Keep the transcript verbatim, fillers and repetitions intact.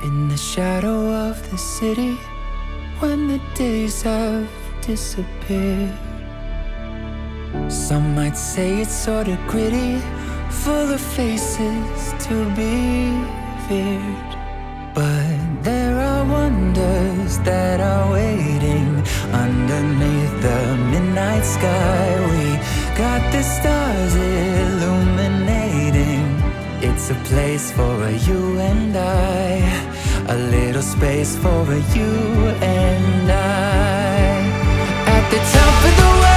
In the shadow of the city, when the days have disappeared, some might say it's sorta gritty, full of faces to be feared. But there are wonders that are waiting underneath the midnight sky. We got the stars illuminating. It's a place for you and I, a little space for you and I. At the top of the world,